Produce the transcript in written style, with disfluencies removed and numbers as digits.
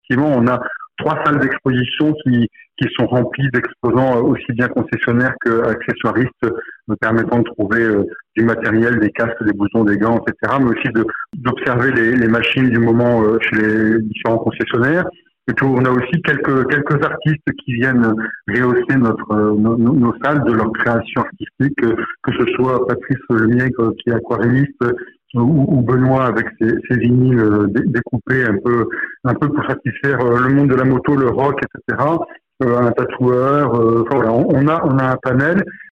effectivement, on a 3 salles d'exposition qui sont remplies d'exposants aussi bien concessionnaires qu'accessoiristes, permettant de trouver du matériel, des casques, des boutons, des gants, etc., mais aussi d'observer les machines du moment chez les différents concessionnaires. Et puis on a aussi quelques artistes qui viennent rehausser nos salles de leur création artistique, que ce soit Patrice Lemiègre qui est aquarelliste, ou Benoît avec ses vinyles découpés un peu pour satisfaire le monde de la moto, le rock, etc. Un tatoueur, voilà, on a un panel.